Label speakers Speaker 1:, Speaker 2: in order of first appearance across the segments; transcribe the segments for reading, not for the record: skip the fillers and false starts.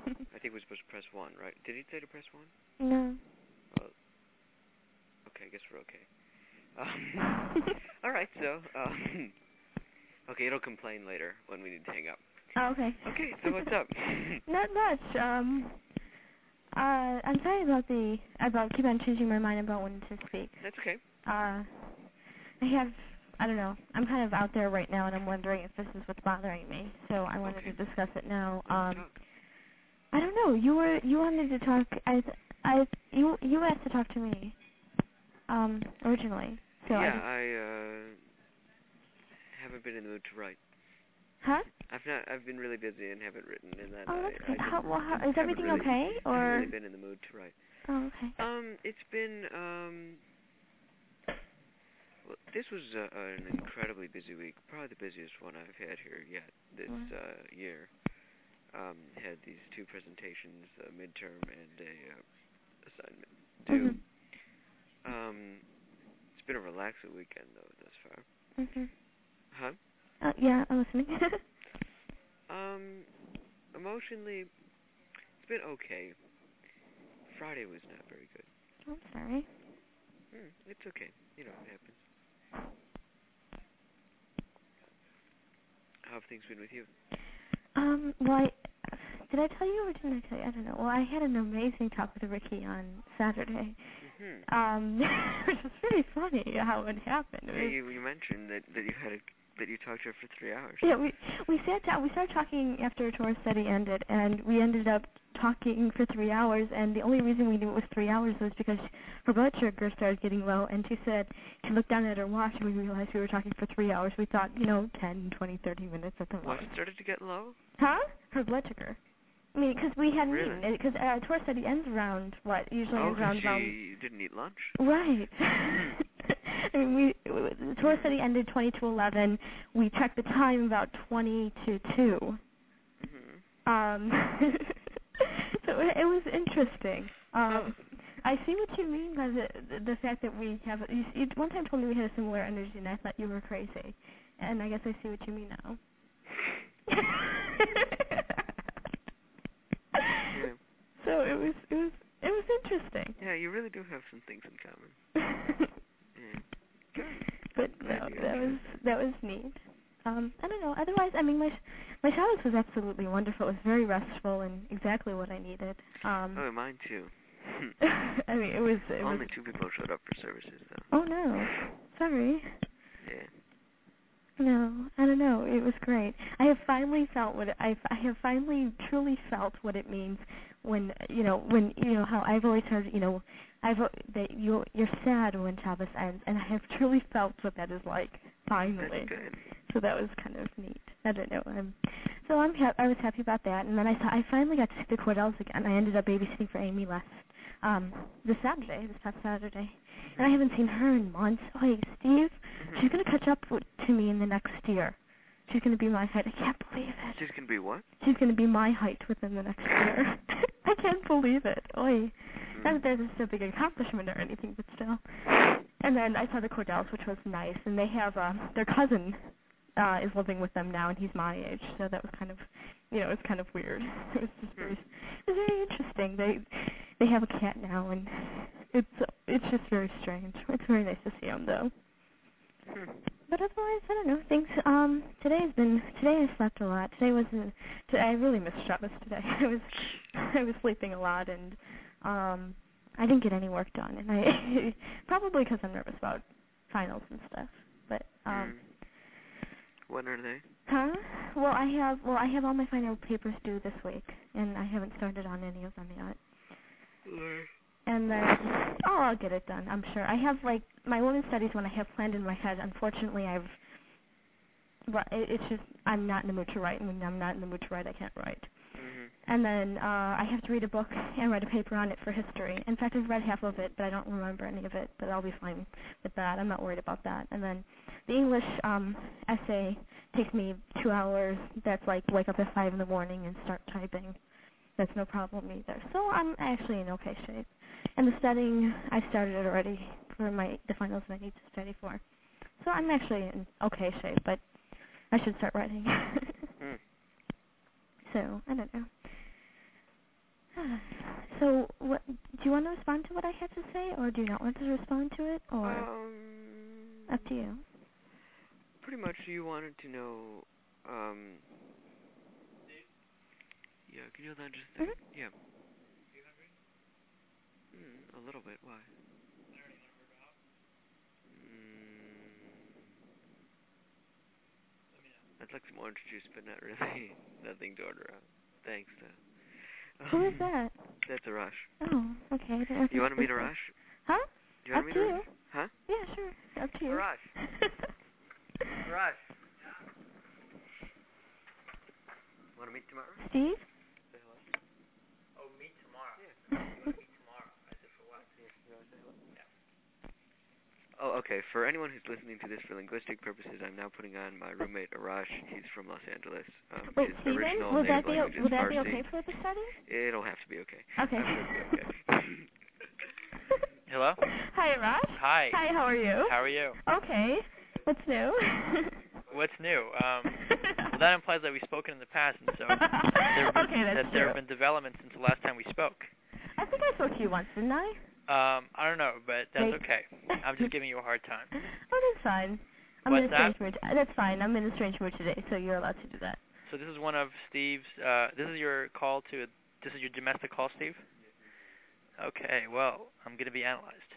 Speaker 1: I think we're supposed to press 1, right? Did he say to press 1?
Speaker 2: No.
Speaker 1: Well, okay, I guess we're okay. Alright, so, okay, it'll complain later when we need to hang up.
Speaker 2: Oh, okay.
Speaker 1: Okay, so what's up?
Speaker 2: Not much. I'm sorry about keep on changing my mind about when to speak.
Speaker 1: That's okay.
Speaker 2: I don't know, I'm kind of out there right now, and I'm wondering if this is what's bothering me, so I wanted to discuss it now. I don't know, you wanted to talk, you asked to talk to me, originally, so
Speaker 1: yeah, I haven't been in the mood to write.
Speaker 2: Huh?
Speaker 1: I've been really busy and haven't written, and then
Speaker 2: oh, that's good.
Speaker 1: I
Speaker 2: Is everything
Speaker 1: really,
Speaker 2: okay, or?
Speaker 1: I haven't really been in the mood to write.
Speaker 2: Oh, okay.
Speaker 1: It's been, well, this was an incredibly busy week, probably the busiest one I've had here yet this year. Had these 2 presentations, a midterm and a assignment due. It's been a relaxing weekend, though, thus far. Huh?
Speaker 2: Yeah, I'm listening.
Speaker 1: Emotionally, it's been okay. Friday was not very good.
Speaker 2: I'm sorry.
Speaker 1: It's okay. You know, it happens. How have things been with you?
Speaker 2: Well, did I tell you or didn't I tell you? I don't know. Well, I had an amazing talk with Ricky on Saturday. Which was really funny how it happened.
Speaker 1: Yeah, you mentioned that you talked to her for 3 hours.
Speaker 2: Yeah, we sat down. We started talking after tour study ended, and we ended up talking for 3 hours. And the only reason we knew it was 3 hours was because her blood sugar started getting low, and she said she looked down at her watch, and we realized we were talking for 3 hours. We thought, 10, 20, 30 minutes at the most.
Speaker 1: What started to get low?
Speaker 2: Huh? Her blood sugar. I mean, because we hadn't
Speaker 1: really?
Speaker 2: eaten. Because tour study ends around what? Usually ends around.
Speaker 1: You didn't eat lunch.
Speaker 2: Right. I mean, the tour study ended 20 to 11. We checked the time about 20 to 2. So it was interesting. I see what you mean by the fact that we have. You one time told me we had a similar energy, and I thought you were crazy. And I guess I see what you mean now.
Speaker 1: Yeah.
Speaker 2: So it was interesting.
Speaker 1: Yeah, you really do have some things in common. Yeah. Good.
Speaker 2: But no, that was neat. I don't know. Otherwise, I mean, my Shabbos was absolutely wonderful. It was very restful and exactly what I needed.
Speaker 1: Mine too.
Speaker 2: I mean, it was
Speaker 1: only 2 people showed up for services, though.
Speaker 2: Oh no, sorry.
Speaker 1: Yeah.
Speaker 2: No, I don't know. It was great. I have finally felt I have finally truly felt what it means when how I've always heard that you're sad when Shabbos ends, and I have truly felt what that is like finally.
Speaker 1: That's good. So
Speaker 2: that was kind of neat. I don't know. I was happy about that, and then I finally got to see the Cordells again. I ended up babysitting for Amy this past Saturday. And I haven't seen her in months. Oh, hey, Steve, she's going to catch up to me in the next year. She's going to be my height. I can't believe it.
Speaker 1: She's going to be what?
Speaker 2: She's going to be my height within the next year. I can't believe it. Oy. Not that this is a big accomplishment or anything, but still. And then I saw the Cordells, which was nice. And they have, their cousin is living with them now, and he's my age. So that was kind of, it was kind of weird. It was just it was very interesting. They have a cat now, and it's just very strange. It's very nice to see him, though. But otherwise, I don't know. Things. Today I slept a lot. I really missed Shabbos today. I was sleeping a lot, and I didn't get any work done, and I probably because I'm nervous about finals and stuff. But
Speaker 1: when are they?
Speaker 2: Huh? Well, I have all my final papers due this week, and I haven't started on any of them yet. And then, I'll get it done, I'm sure. I have, my women's studies one I have planned in my head. Unfortunately, it's just, I'm not in the mood to write, and when I'm not in the mood to write, I can't write. And then, I have to read a book and write a paper on it for history. In fact, I've read half of it, but I don't remember any of it, but I'll be fine with that. I'm not worried about that. And then, the English, essay takes me 2 hours. That's wake up at 5 in the morning and start typing. That's no problem either. So I'm actually in okay shape. And the studying, I started it already for the finals that I need to study for. So I'm actually in okay shape, but I should start writing. So, I don't know. So, what do you want to respond to what I had to say, or do you not want to respond to it, or up to you?
Speaker 1: Pretty much, you wanted to know. Yeah, can you hold on just a second?
Speaker 2: Mm-hmm.
Speaker 1: Yeah. You hungry? A little bit. Why? I'd like some orange juice, but not really. Nothing to order out. Thanks.
Speaker 2: Who is that?
Speaker 1: That's Arash.
Speaker 2: Oh, okay.
Speaker 1: You want to meet Arash?
Speaker 2: Huh?
Speaker 1: Do you want to meet Arash? Huh?
Speaker 2: Yeah, sure. Up to you.
Speaker 1: Arash. Arash. Want to meet tomorrow?
Speaker 2: Steve?
Speaker 1: Say hello.
Speaker 3: Oh, meet tomorrow.
Speaker 1: Yeah.
Speaker 3: You want to meet tomorrow? I said for what?
Speaker 1: Yeah. You want to say hello? Yeah. Oh, okay. For anyone who's listening to this for linguistic purposes, I'm now putting on my roommate Arash. He's from Los Angeles.
Speaker 2: Wait,
Speaker 1: his
Speaker 2: Steven?
Speaker 1: original
Speaker 2: Will that
Speaker 1: native
Speaker 2: be
Speaker 1: language is
Speaker 2: okay for the study?
Speaker 1: It'll have to be okay.
Speaker 2: Okay.
Speaker 1: I'm sure it'll be okay.
Speaker 3: Hello?
Speaker 2: Hi, Arash.
Speaker 3: Hi.
Speaker 2: Hi, how are you?
Speaker 3: How are you?
Speaker 2: Okay. What's new?
Speaker 3: What's new? Well, that implies that we've spoken in the past, and so there have been developments since the last time we spoke.
Speaker 2: I think I spoke to you once, didn't I?
Speaker 3: I don't know, but that's okay. I'm just giving you a hard time.
Speaker 2: Oh, that's fine. I'm in a strange mood. That's fine. I'm in a strange mood today, so you're allowed to do that.
Speaker 3: So this is one of Steve's. This is your call to. This is your domestic call, Steve. Okay. Well, I'm gonna be analyzed.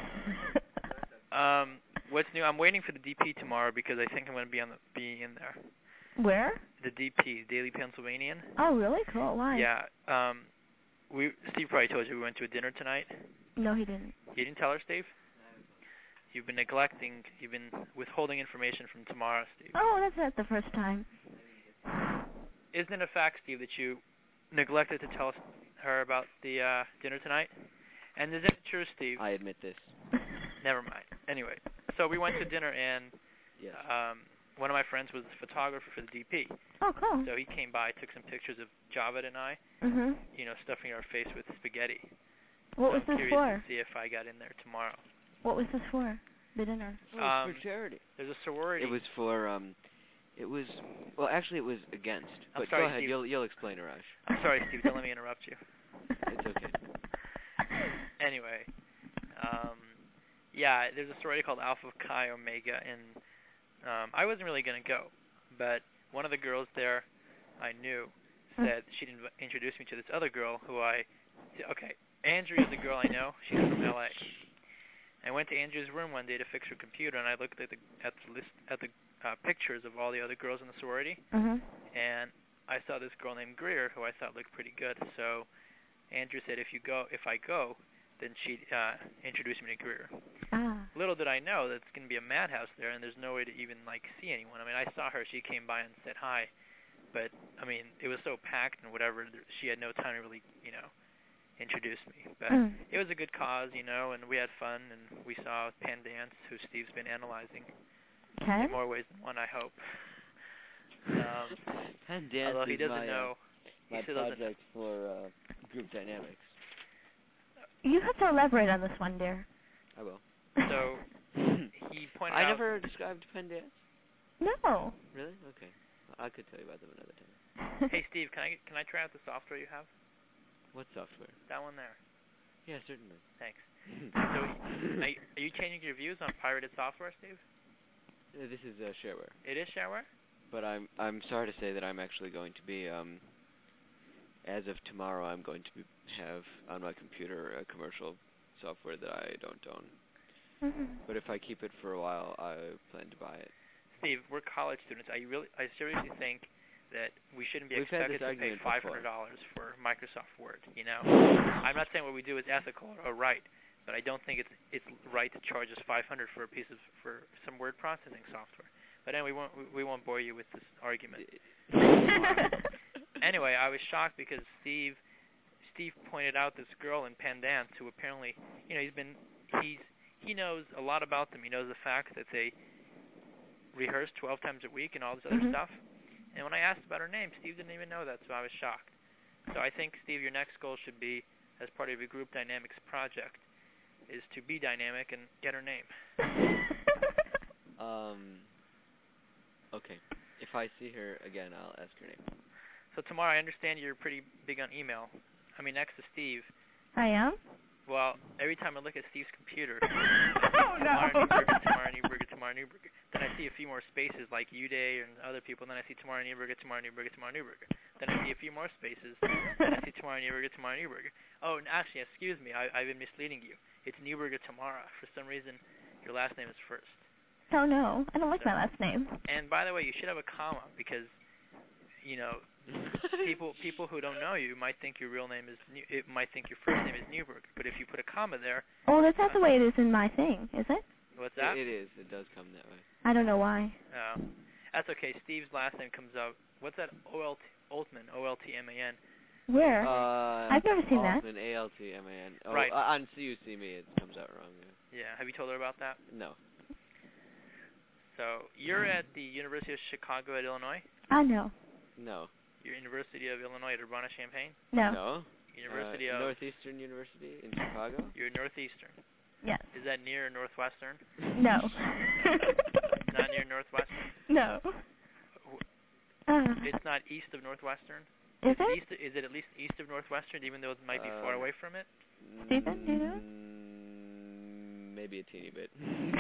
Speaker 3: What's new? I'm waiting for the DP tomorrow because I think I'm gonna be in there.
Speaker 2: Where?
Speaker 3: The DP, Daily Pennsylvanian.
Speaker 2: Oh, really? Cool. Why?
Speaker 3: Yeah. Steve probably told you we went to a dinner tonight.
Speaker 2: No, he didn't.
Speaker 3: You didn't tell her, Steve? You've been neglecting, you've been withholding information from tomorrow, Steve.
Speaker 2: Oh, that's not the first time.
Speaker 3: Isn't it a fact, Steve, that you neglected to tell her about the dinner tonight? And is it true, Steve?
Speaker 1: I admit this.
Speaker 3: Never mind. Anyway, so we went to dinner, and
Speaker 1: yes.
Speaker 3: One of my friends was a photographer for the DP.
Speaker 2: Oh, cool.
Speaker 3: So he came by, took some pictures of Javed and I, stuffing our face with spaghetti.
Speaker 2: What was
Speaker 3: I'm
Speaker 2: this
Speaker 3: curious
Speaker 2: for?
Speaker 3: to see if I got in there tomorrow.
Speaker 2: What was this for? The dinner?
Speaker 1: It was for charity.
Speaker 3: There's a sorority.
Speaker 1: It was for, well, actually it was against. But
Speaker 3: sorry,
Speaker 1: go ahead,
Speaker 3: Steve.
Speaker 1: you'll explain, Arash.
Speaker 3: I'm sorry, Steve, don't let me interrupt you.
Speaker 1: It's okay.
Speaker 3: Anyway, yeah, there's a sorority called Alpha Chi Omega, and I wasn't really going to go, but one of the girls there I knew said she'd introduce me to this other girl who Andrea is a girl I know. She's from L.A. I went to Andrea's room one day to fix her computer, and I looked at the pictures of all the other girls in the sorority, and I saw this girl named Greer who I thought looked pretty good. So Andrea said, if I go, then she'd introduce me to Greer. Little did I know that it's going to be a madhouse there, and there's no way to even see anyone. I mean, I saw her; she came by and said hi, but I mean, it was so packed and whatever. She had no time to really, introduce me. But it was a good cause, and we had fun, and we saw Pan Dance, who Steve's been analyzing in more ways than one, I hope.
Speaker 1: Pan Dance
Speaker 3: although he doesn't know.
Speaker 1: My project for group dynamics.
Speaker 2: You have to elaborate on this one, dear.
Speaker 1: I will.
Speaker 3: So he pointed out.
Speaker 1: I never described Pan Dance.
Speaker 2: No.
Speaker 1: Really? Okay. I could tell you about them another time.
Speaker 3: Hey, Steve, can I try out the software you have?
Speaker 1: What software?
Speaker 3: That one there.
Speaker 1: Yeah, certainly.
Speaker 3: Thanks. So, are you changing your views on pirated software, Steve?
Speaker 1: This is shareware.
Speaker 3: It is shareware?
Speaker 1: But I'm sorry to say that I'm actually going to be as of tomorrow I'm going to have on my computer a commercial software that I don't own. But if I keep it for a while, I plan to buy it.
Speaker 3: Steve, we're college students. I seriously think that we shouldn't be expected to pay $500 for Microsoft Word. I'm not saying what we do is ethical or right, but I don't think it's right to charge us $500 for some word processing software. But anyway, we won't bore you with this argument. Anyway, I was shocked because Steve pointed out this girl in Pan Dance who apparently, he knows a lot about them. He knows the fact that they rehearse 12 times a week and all this other stuff. And when I asked about her name, Steve didn't even know that, so I was shocked. So I think, Steve, your next goal should be, as part of your group dynamics project, is to be dynamic and get her name.
Speaker 1: Okay. If I see her again, I'll ask her name.
Speaker 3: So tomorrow, I understand you're pretty big on email. next to Steve.
Speaker 2: I am?
Speaker 3: Well, every time I look at Steve's computer,
Speaker 2: oh, no.
Speaker 3: Tamara Newberger. Then I see a few more spaces like Uday and other people. Then I see Tamara Newberger. Then I see a few more spaces. Then I see Tamara Newberger. Oh, and actually, excuse me, I've been misleading you. It's Newberger Tamara. For some reason, your last name is first.
Speaker 2: Oh, no. I don't like my last name.
Speaker 3: And by the way, you should have a comma because, people who don't know you might think your real name is might think your first name is Newberger. But if you put a comma there,
Speaker 2: that's not the way it is in my thing, is it?
Speaker 3: What's that?
Speaker 1: It is. It does come that way.
Speaker 2: I don't know why.
Speaker 3: Oh, that's okay. Steve's last name comes out. What's that? Oltman. Oltman.
Speaker 2: Where? I've never seen that.
Speaker 1: Altman. Altman. Oh,
Speaker 3: right.
Speaker 1: On CUC me, it comes out wrong.
Speaker 3: Yeah. Have you told her about that?
Speaker 1: No.
Speaker 3: So you're at the University of Chicago at Illinois?
Speaker 2: No.
Speaker 1: No.
Speaker 3: You're University of Illinois at Urbana-Champaign?
Speaker 1: No.
Speaker 3: University of
Speaker 1: Northeastern University in Chicago?
Speaker 3: You're Northeastern.
Speaker 2: Yes.
Speaker 3: Is that near Northwestern?
Speaker 2: No.
Speaker 3: Not near Northwestern?
Speaker 2: No.
Speaker 3: It's not east of Northwestern?
Speaker 2: Is it?
Speaker 3: Is it at least east of Northwestern, even though it might be far away from it?
Speaker 2: Stephen, do you know?
Speaker 1: Maybe a teeny bit.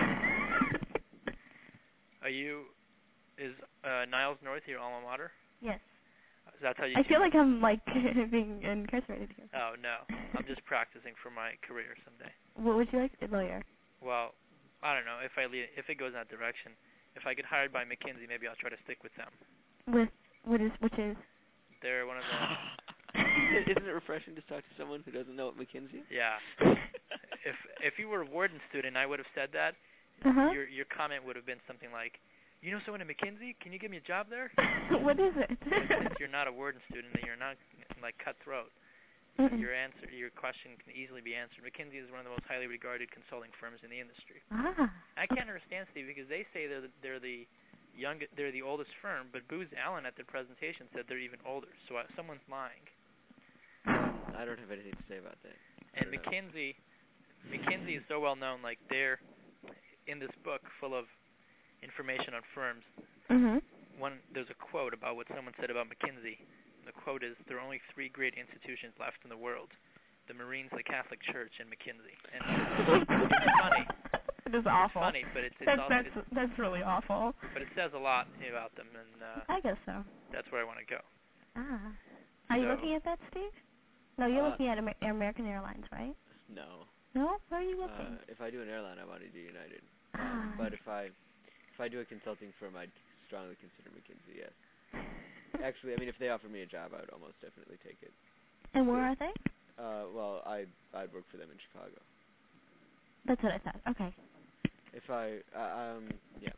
Speaker 3: Is Niles North your alma mater?
Speaker 2: Yes.
Speaker 3: That's how you
Speaker 2: I feel like I'm, being incarcerated here.
Speaker 3: Oh, no. I'm just practicing for my career someday.
Speaker 2: What would you like? A lawyer?
Speaker 3: Well, I don't know. If it goes in that direction, if I get hired by McKinsey, maybe I'll try to stick with them.
Speaker 2: Which is?
Speaker 3: They're one of the...
Speaker 1: Isn't it refreshing to talk to someone who doesn't know what McKinsey is?
Speaker 3: Yeah. If you were a Wharton student, I would have said that. Your comment would have been something like, "You know someone at McKinsey? Can you give me a job there?"
Speaker 2: What is it?
Speaker 3: Since you're not a Wharton student and you're not cutthroat, your question can easily be answered. McKinsey is one of the most highly regarded consulting firms in the industry. I can't understand, Steve, because they say they're the oldest firm, but Booz Allen at their presentation said they're even older. So someone's lying.
Speaker 1: I don't have anything to say about that.
Speaker 3: And McKinsey is so well known. Like they're in this book full of information on firms. There's a quote about what someone said about McKinsey. The quote is, "There are only 3 great institutions left in the world: the Marines, the Catholic Church, and McKinsey." And it's funny.
Speaker 2: It is awful.
Speaker 3: It's funny, but
Speaker 2: that's really awful.
Speaker 3: But it says a lot about them, and
Speaker 2: I guess so.
Speaker 3: That's where I want to go.
Speaker 2: Are you looking at that, Steve? No, you're looking at American Airlines, right?
Speaker 1: No.
Speaker 2: No? Where are you looking?
Speaker 1: If I do an airline, I want to do United. But if I do a consulting firm, I'd strongly consider McKinsey, yes. Actually, if they offer me a job, I would almost definitely take it.
Speaker 2: And where are they?
Speaker 1: Well, I'd work for them in Chicago.
Speaker 2: That's what I thought. Okay.
Speaker 1: If I, yeah.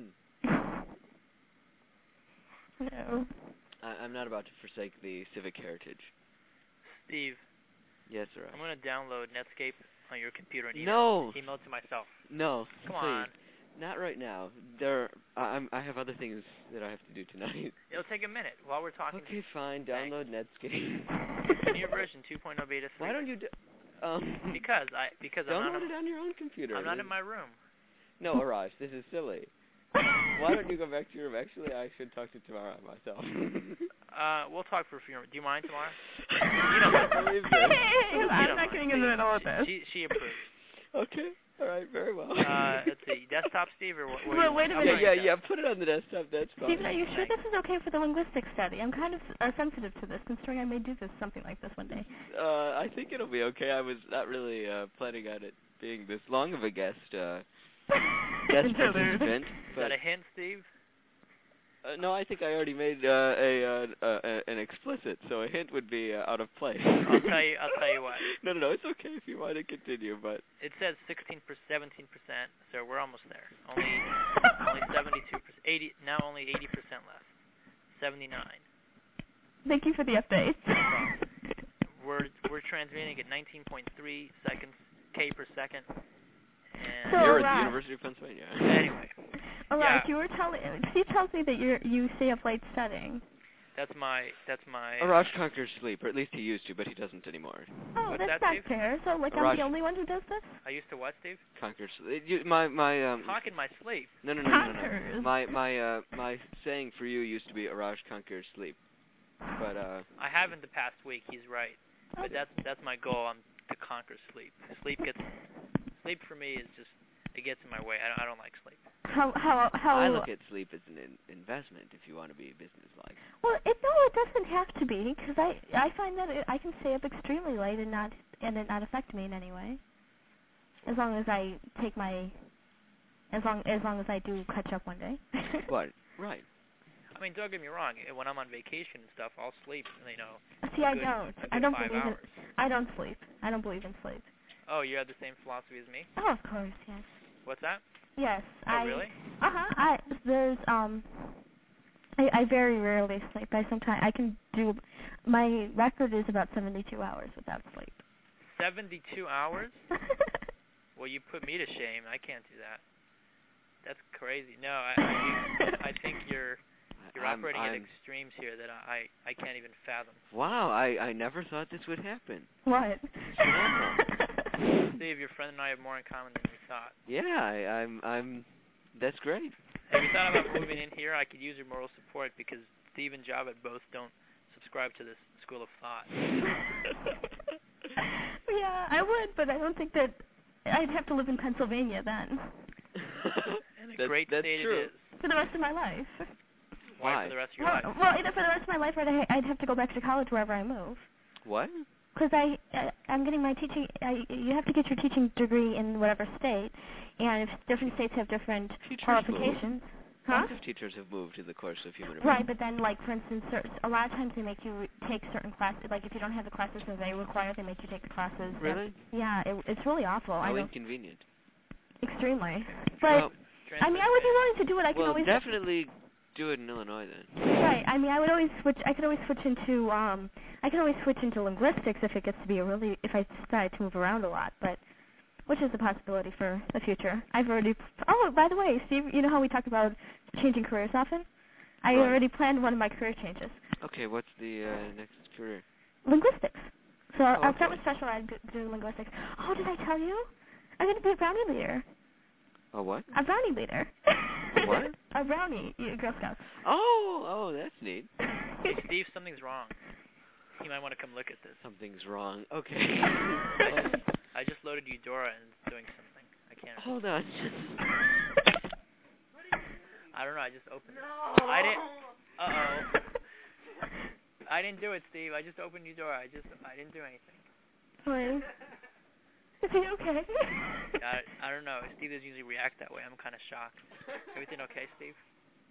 Speaker 2: No.
Speaker 1: I'm not about to forsake the civic heritage.
Speaker 3: Steve.
Speaker 1: Yes, sir.
Speaker 3: I'm going to download Netscape on your computer and
Speaker 1: email
Speaker 3: it to myself.
Speaker 1: No.
Speaker 3: Come
Speaker 1: please.
Speaker 3: on.
Speaker 1: Not right now. I have other things that I have to do tonight.
Speaker 3: It'll take a minute while we're talking.
Speaker 1: Okay, fine. Download Netscape.
Speaker 3: The new version 2.0 beta 3.
Speaker 1: Why don't you
Speaker 3: because
Speaker 1: download it on your own computer.
Speaker 3: I'm not in my room.
Speaker 1: No, Arash, this is silly. Why don't you go back to your room? Actually, I should talk to Tamara myself.
Speaker 3: We'll talk for a few minutes. Do you mind, Tamara?
Speaker 1: You don't believe this.
Speaker 2: I'm not getting in the middle of this.
Speaker 3: She approves.
Speaker 1: Okay. All right. Very well.
Speaker 3: Let's see. Desktop, Steve, or what?
Speaker 2: Wait a minute.
Speaker 1: Yeah. Put it on the desktop. That's fine.
Speaker 2: Steve, are you sure this is okay for the linguistics study? I'm kind of sensitive to this, considering I may do something like this one day.
Speaker 1: I think it'll be okay. I was not really planning on it being this long of a guest participant.
Speaker 3: Is that a hint, Steve?
Speaker 1: No, I think I already made an explicit, so a hint would be out of place.
Speaker 3: I'll tell you what.
Speaker 1: No, it's okay if you want to continue, but
Speaker 3: it says 17%, so we're almost there. Only 72%, 80 now. Only 80% left. 79.
Speaker 2: Thank you for the update.
Speaker 3: We're transmitting at 19.3 seconds K per second. And
Speaker 2: so
Speaker 1: you're at the University of Pennsylvania.
Speaker 3: Anyway.
Speaker 2: Alright, you were Steve tells me that you stay up late studying.
Speaker 3: That's my.
Speaker 1: Arash conquers sleep, or at least he used to, but he doesn't anymore.
Speaker 2: Oh,
Speaker 3: What's
Speaker 2: that's
Speaker 3: that,
Speaker 2: not
Speaker 3: Steve?
Speaker 2: fair. So, I'm the only one who does this?
Speaker 3: I used to what, Steve?
Speaker 1: Conquer sleep. My
Speaker 3: talk in my sleep.
Speaker 1: No.
Speaker 2: Conquers.
Speaker 1: My saying for you used to be Arash conquers sleep, but
Speaker 3: I have in the past week. He's right. But that's my goal. To conquer sleep. Sleep for me is just, it gets in my way. I don't like sleep.
Speaker 2: How
Speaker 1: I look at sleep as an investment if you want to be business-like.
Speaker 2: Well, it doesn't have to be, because I find that I can stay up extremely late and it not affect me in any way. As long as I take as long as I do catch up one day.
Speaker 1: Right.
Speaker 3: I mean, don't get me wrong. When I'm on vacation and stuff, I'll sleep.
Speaker 2: See, I don't believe
Speaker 3: 5 hours.
Speaker 2: I don't sleep. I don't believe in sleep.
Speaker 3: Oh, you have the same philosophy as me?
Speaker 2: Oh, of course, yes.
Speaker 3: What's that?
Speaker 2: Yes.
Speaker 3: Oh, really?
Speaker 2: I very rarely sleep. I can do. My record is about 72 hours without sleep.
Speaker 3: 72 hours? Well, you put me to shame. I can't do that. That's crazy. No, I think you're operating at extremes here that I can't even fathom.
Speaker 1: Wow, I never thought this would happen.
Speaker 2: What?
Speaker 3: Steve, your friend and I have more in common than we thought.
Speaker 1: Yeah, I'm. That's great.
Speaker 3: Have you thought about moving in here? I could use your moral support because Steve and Javed both don't subscribe to this school of thought.
Speaker 2: Yeah, I would, but I don't think that I'd have to live in Pennsylvania then.
Speaker 3: And a great state it is.
Speaker 2: For the rest of my life.
Speaker 3: Why for the rest of your life?
Speaker 2: Well, either for the rest of my life or I'd have to go back to college wherever I move.
Speaker 1: What?
Speaker 2: Because I'm getting my teaching. You have to get your teaching degree in whatever state, and if different states have different qualifications.
Speaker 1: Lots of teachers have moved to the course of human affairs.
Speaker 2: Right, but then, like, for instance, a lot of times they make you take certain classes. Like, if you don't have the classes that they require, they make you take the classes.
Speaker 1: Really?
Speaker 2: Yeah, it's really awful.
Speaker 1: How inconvenient.
Speaker 2: Extremely. But, I mean, I would be willing to do it. I could always...
Speaker 1: definitely do it in Illinois, then.
Speaker 2: Right. I mean, I could always switch into, linguistics if it gets to be if I decide to move around a lot, but... Which is a possibility for the future. I've already... Oh, by the way, Steve, you know how we talk about changing careers often? I already planned one of my career changes.
Speaker 1: Okay, what's the next career?
Speaker 2: Linguistics. So I'll start with special ed, do linguistics. Oh, did I tell you? I'm going to be a brownie leader.
Speaker 1: A what?
Speaker 2: A brownie leader.
Speaker 1: What?
Speaker 2: A brownie, Girl Scout.
Speaker 1: Oh, that's neat.
Speaker 3: Hey, Steve, something's wrong. You might want to come look at this.
Speaker 1: Something's wrong. Okay.
Speaker 3: I just loaded Eudora and it's doing something. I can't.
Speaker 1: Hold on.
Speaker 3: I don't know. I just opened it. I didn't. I didn't do it, Steve. I just opened Eudora. I didn't do anything.
Speaker 2: Fine. Is he okay?
Speaker 3: I don't know. Steve doesn't usually react that way. I'm kind of shocked. Everything okay, Steve?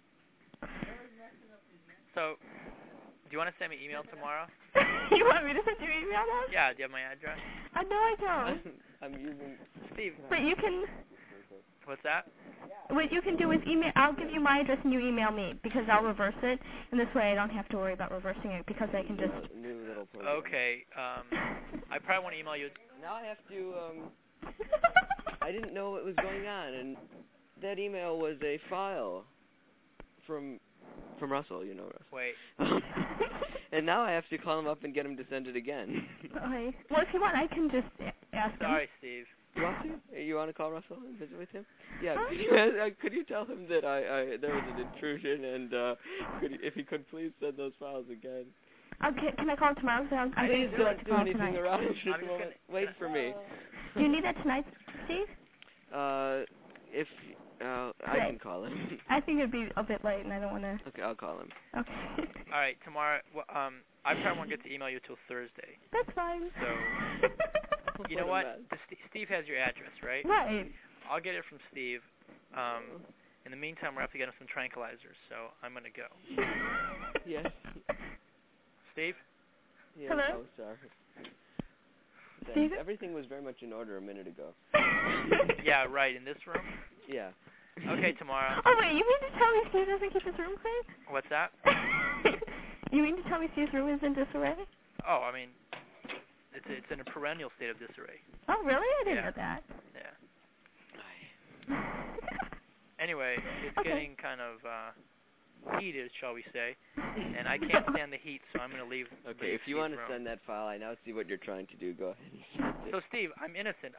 Speaker 3: So, do you want to send me email tomorrow?
Speaker 2: You want me to send you email now?
Speaker 3: Yeah, do you have my address?
Speaker 2: No, I don't.
Speaker 1: I'm using...
Speaker 3: Steve.
Speaker 2: But you can...
Speaker 3: What's that?
Speaker 2: What you can do is email... I'll give you my address and you email me, because I'll reverse it, and this way I don't have to worry about reversing it, because I can just...
Speaker 3: Okay, I probably want to email you...
Speaker 1: Now I have to, I didn't know what was going on, and that email was a file from Russell, you know Russell.
Speaker 3: Wait.
Speaker 1: And now I have to call him up and get him to send it again.
Speaker 2: Okay. Well, if you want, I can just ask him.
Speaker 3: Sorry, Steve.
Speaker 1: You want to? You want to call Russell and visit with him? Yeah. Could you tell him that there was an intrusion, and if he could please send those files again?
Speaker 2: Okay. Can I call him tomorrow?
Speaker 1: Please don't do anything around at this moment. Wait for me.
Speaker 2: Do you need that tonight, Steve?
Speaker 1: If I can call him.
Speaker 2: I think it'd be a bit late, and I don't want to...
Speaker 1: Okay, I'll call him.
Speaker 2: Okay.
Speaker 3: All right, tomorrow, I probably won't get to email you till Thursday.
Speaker 2: That's fine.
Speaker 3: So, you know what? Steve has your address, right?
Speaker 2: Right.
Speaker 3: I'll get it from Steve. In the meantime, we're going to have to get him some tranquilizers, so I'm going to go.
Speaker 1: Yes.
Speaker 3: Steve?
Speaker 1: Yes,
Speaker 2: hello?
Speaker 1: Oh, sorry.
Speaker 2: Steve?
Speaker 1: Everything was very much in order a minute ago.
Speaker 3: Yeah, right. In this room?
Speaker 1: Yeah.
Speaker 3: Okay, tomorrow.
Speaker 2: Oh, wait, you mean to tell me Steve doesn't keep his room clean?
Speaker 3: What's that?
Speaker 2: You mean to tell me Steve's room is in disarray?
Speaker 3: Oh, I mean, it's in a perennial state of disarray.
Speaker 2: Oh, really? I didn't know that.
Speaker 3: Yeah. Anyway, it's getting kind of heated, shall we say, and I can't stand the heat, so I'm going to leave.
Speaker 1: Okay, if you want to send that file, I now see what you're trying to do. Go ahead.
Speaker 3: So, Steve, I'm innocent.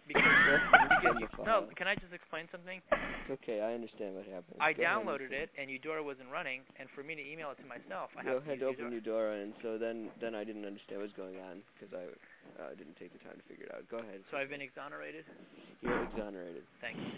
Speaker 3: No, can I just explain something?
Speaker 1: It's okay, I understand what happened.
Speaker 3: I downloaded it, and Eudora wasn't running, and for me to email it to myself, I have to use
Speaker 1: open Eudora, and so then I didn't understand what was going on, because I didn't take the time to figure it out. Go ahead.
Speaker 3: So I've been exonerated?
Speaker 1: You're exonerated.
Speaker 3: Thank you.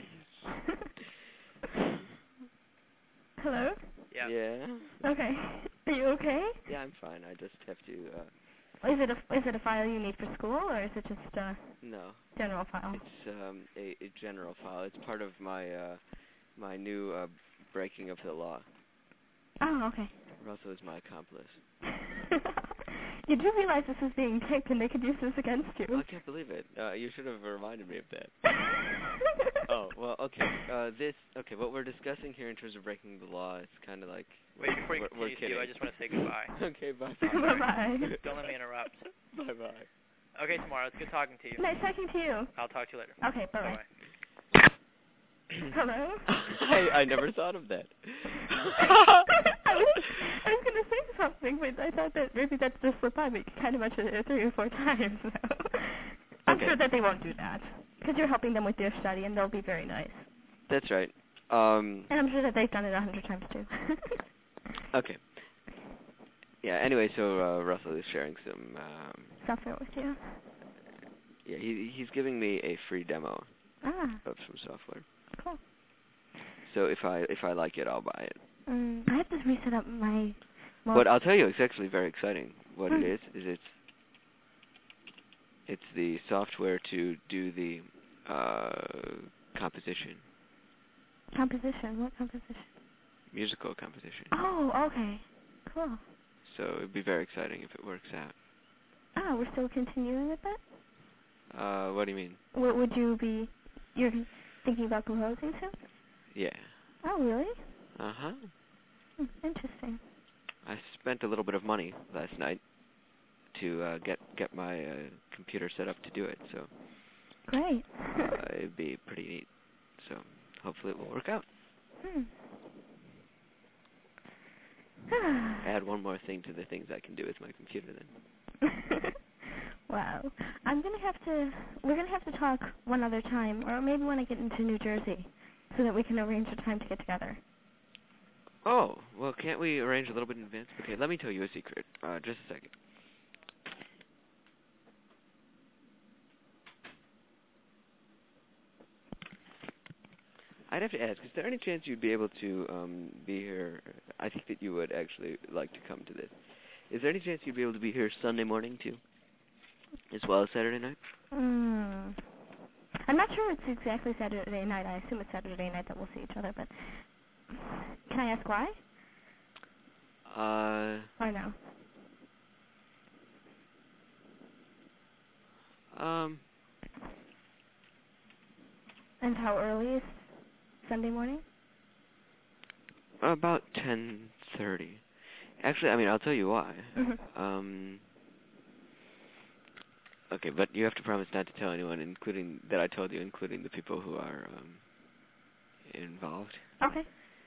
Speaker 2: Hello?
Speaker 3: Yeah.
Speaker 1: Yeah?
Speaker 2: Okay. Are you okay?
Speaker 1: Yeah, I'm fine. I just have to,
Speaker 2: Is it a file you need for school, or is it just a general file?
Speaker 1: It's a general file. It's part of my my new breaking of the law.
Speaker 2: Oh, okay.
Speaker 1: Russell is my accomplice.
Speaker 2: You do realize this is being taped and they could use this against you.
Speaker 1: I can't believe it. You should have reminded me of that. Oh, well, okay. What we're discussing here in terms of breaking the law, it's kind of like...
Speaker 3: Wait, before you continue, Steve, I just want to say goodbye.
Speaker 1: Okay, bye-bye.
Speaker 2: Bye-bye.
Speaker 3: Don't let me interrupt.
Speaker 1: Bye-bye.
Speaker 3: Okay, tomorrow. It's good talking to you.
Speaker 2: Nice talking to you.
Speaker 3: I'll talk to you later.
Speaker 2: Okay, bye-bye.
Speaker 3: Bye-bye.
Speaker 2: Hello?
Speaker 1: I never thought of that.
Speaker 2: I was going to say something, but I thought that maybe that's just slip by, but you kind of mentioned it 3 or 4 times now. I'm sure that they won't do that, because you're helping them with their study, and they'll be very nice.
Speaker 1: That's right.
Speaker 2: And I'm sure that they've done it 100 times, too.
Speaker 1: Okay. Yeah, anyway, so Russell is sharing some...
Speaker 2: software with you.
Speaker 1: Yeah, he's giving me a free demo of some software.
Speaker 2: Cool.
Speaker 1: So if I like it, I'll buy it.
Speaker 2: I have to reset up my...
Speaker 1: But I'll tell you, it's actually very exciting. What it is it's the software to do the composition.
Speaker 2: Composition? What composition?
Speaker 1: Musical composition.
Speaker 2: Oh, okay. Cool.
Speaker 1: So it'd be very exciting if it works out.
Speaker 2: Oh, we're still continuing with that?
Speaker 1: What do you mean?
Speaker 2: Would you be... You're thinking about composing soon?
Speaker 1: Yeah.
Speaker 2: Oh, really?
Speaker 1: Uh-huh.
Speaker 2: Interesting.
Speaker 1: I spent a little bit of money last night to get my computer set up to do it, so...
Speaker 2: Great.
Speaker 1: It'd be pretty neat. So hopefully it will work out. Add one more thing to the things I can do with my computer then.
Speaker 2: Wow. We're gonna have to talk one other time, or maybe when I get into New Jersey, so that we can arrange a time to get together.
Speaker 1: Oh, well, can't we arrange a little bit in advance? Okay, let me tell you a secret. Just a second. I'd have to ask, is there any chance you'd be able to be here? I think that you would actually like to come to this. Is there any chance you'd be able to be here Sunday morning, too? As well as Saturday night?
Speaker 2: I'm not sure it's exactly Saturday night. I assume it's Saturday night that we'll see each other, but... Can I ask why? Or no? And how early is Sunday morning?
Speaker 1: About 10:30. Actually, I mean, I'll tell you why. Okay, but you have to promise not to tell anyone, including that I told you, including the people who are involved.
Speaker 2: Okay.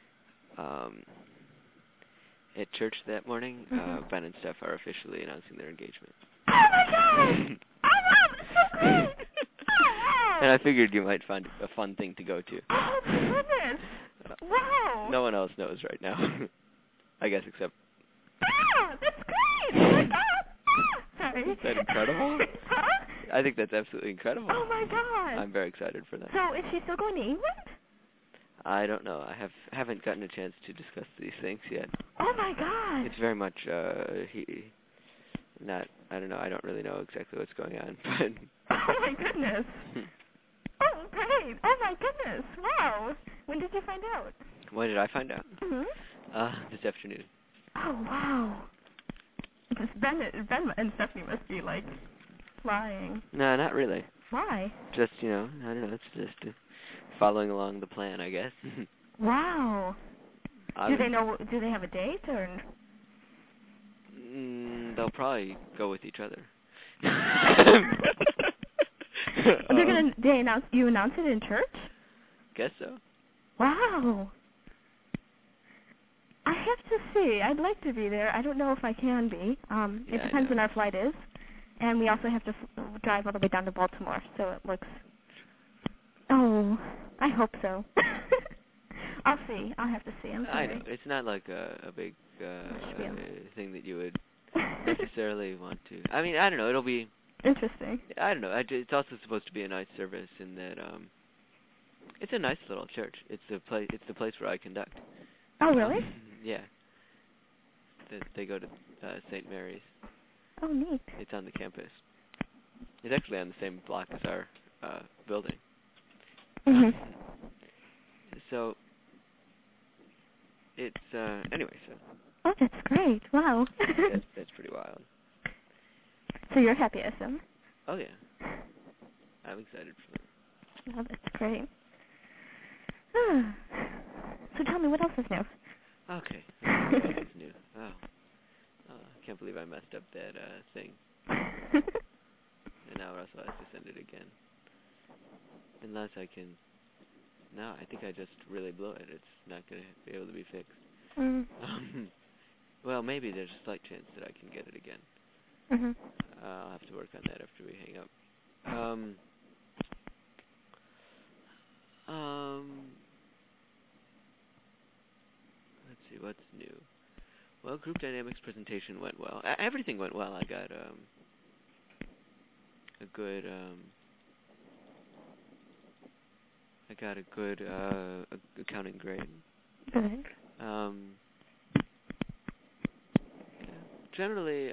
Speaker 1: At church that morning, Ben and Steph are officially announcing their engagement.
Speaker 2: Oh my God! Oh wow, that's so great! Oh,
Speaker 1: and I figured you might find it a fun thing to go to.
Speaker 2: Oh my goodness! Wow!
Speaker 1: No one else knows right now. I guess except...
Speaker 2: That's great! Oh my God! Sorry.
Speaker 1: Is that incredible?
Speaker 2: Huh?
Speaker 1: I think that's absolutely incredible.
Speaker 2: Oh my God!
Speaker 1: I'm very excited for that.
Speaker 2: So is she still going to England?
Speaker 1: I don't know. I haven't gotten a chance to discuss these things yet.
Speaker 2: Oh my God!
Speaker 1: It's very much I don't know. I don't really know exactly what's going on, but...
Speaker 2: Oh my goodness! Oh great! Oh my goodness! Wow! When did you find out?
Speaker 1: When did I find out? This afternoon.
Speaker 2: Oh wow! Because Ben and Stephanie must be like flying.
Speaker 1: No, not really.
Speaker 2: Why?
Speaker 1: Just I don't know. It's just following along the plan, I guess.
Speaker 2: Wow. Do they know? Do they have a date or?
Speaker 1: They'll probably go with each other.
Speaker 2: You announce it in church?
Speaker 1: Guess so.
Speaker 2: Wow. I have to see. I'd like to be there. I don't know if I can be. It depends when our flight is. And we also have to drive all the way down to Baltimore, so it looks... Oh, I hope so. I'll see. I'll have to see. I'm sorry.
Speaker 1: I know. It's not like a big thing that you would necessarily want to... I mean, I don't know. It'll be...
Speaker 2: Interesting.
Speaker 1: I don't know. It's also supposed to be a nice service in that it's a nice little church. It's the place where I conduct.
Speaker 2: Oh, really?
Speaker 1: Yeah. They go to St. Mary's.
Speaker 2: Oh, neat.
Speaker 1: It's on the campus. It's actually on the same block as our building.
Speaker 2: Mm-hmm.
Speaker 1: So it's anyway. So.
Speaker 2: Oh, that's great! Wow.
Speaker 1: that's pretty wild.
Speaker 2: So you're happy, I assume?
Speaker 1: Oh yeah. I'm excited for that.
Speaker 2: Oh, that's great. So tell me, what else is new?
Speaker 1: Okay. What else is new? Oh. I can't believe I messed up that thing. And now Russell has to send it again. Unless I can... No, I think I just really blew it. It's not going to be able to be fixed. Well, maybe there's a slight chance that I can get it again. I'll have to work on that after we hang up. Let's see, what's new? Well, group dynamics presentation went well. Everything went well. I got a good accounting grade.
Speaker 2: Good.
Speaker 1: Generally,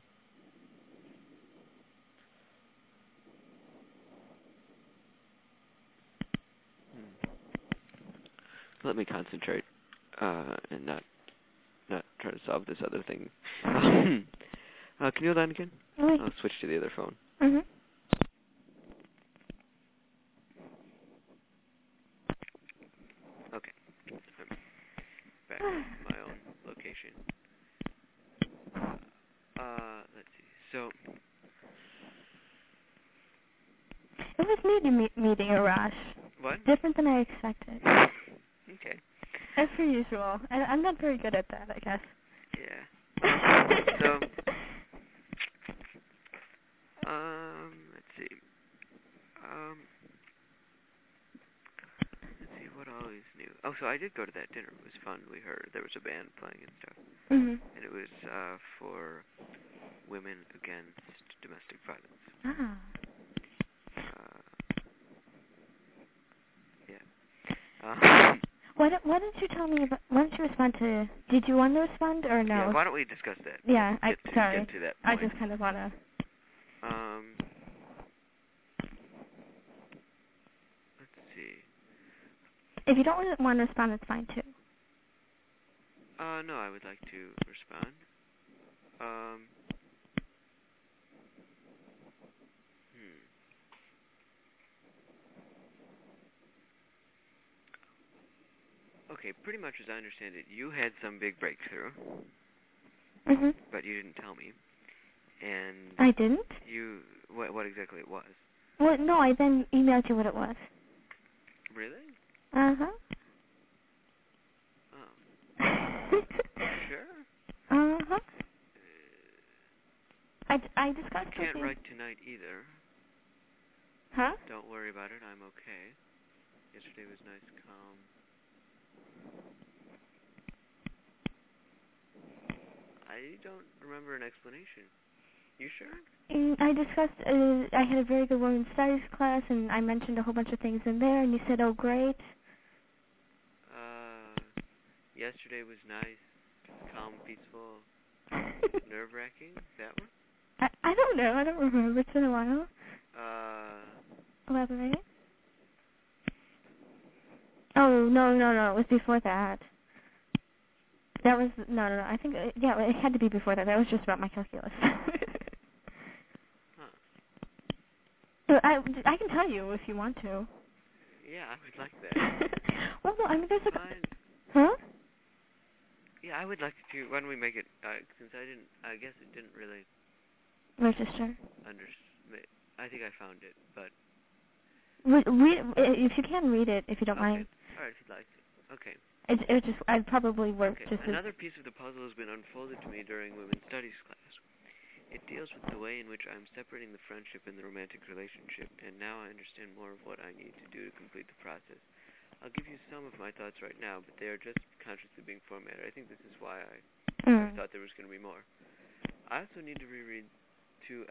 Speaker 1: let me concentrate and not try to solve this other thing. Can you hold on again?
Speaker 2: Oui.
Speaker 1: I'll switch to the other phone. Okay. I'm back at my own location. Let's see. So...
Speaker 2: It was neat meeting Arash.
Speaker 1: What?
Speaker 2: Different than I expected.
Speaker 1: Okay.
Speaker 2: As per usual. I'm not very good at that, I guess.
Speaker 1: Yeah. So, let's see. Let's see, what all is new? Oh, so I did go to that dinner. It was fun. We heard there was a band playing and stuff. And it was for women against domestic violence. Yeah.
Speaker 2: Why don't you tell me about? Why don't you respond to? Did you want to respond or no?
Speaker 1: Yeah. Why don't we discuss that?
Speaker 2: Yeah. Sorry.
Speaker 1: Get to that point.
Speaker 2: I just kind of wanna.
Speaker 1: Let's see.
Speaker 2: If you don't want to respond, it's fine too.
Speaker 1: No, I would like to respond. Okay, pretty much as I understand it, you had some big breakthrough. But you didn't tell me. And
Speaker 2: I didn't?
Speaker 1: What exactly it was?
Speaker 2: Well, no, I then emailed you what it was.
Speaker 1: Really?
Speaker 2: Uh-huh.
Speaker 1: Oh. Sure?
Speaker 2: Uh-huh. I discussed
Speaker 1: I can't write tonight either.
Speaker 2: Huh?
Speaker 1: Don't worry about it, I'm okay. Yesterday was nice, calm. I don't remember an explanation. You sure?
Speaker 2: I discussed, I had a very good women's studies class, and I mentioned a whole bunch of things in there, and you said, oh, great.
Speaker 1: Yesterday was nice, calm, peaceful, nerve-wracking, that one?
Speaker 2: I don't know, I don't remember, it's been a while. Elaborate? Oh, no, it was before that. That was, no, I think, yeah, it had to be before that. That was just about my calculus. I can tell you if you want to.
Speaker 1: Yeah, I would like that.
Speaker 2: Well, no, I mean, there's
Speaker 1: Huh? Yeah, I would like to, when we make it, since I guess it didn't really...
Speaker 2: Register?
Speaker 1: I think I found it, but...
Speaker 2: Read, if you can, read it, if you don't mind.
Speaker 1: All right, if you'd like to. Okay.
Speaker 2: I'd probably work just
Speaker 1: Another piece of the puzzle has been unfolded to me during women's studies class. It deals with the way in which I'm separating the friendship and the romantic relationship, and now I understand more of what I need to do to complete the process. I'll give you some of my thoughts right now, but they are just consciously being formatted. I think this is why I thought there was going to be more. I also need to reread two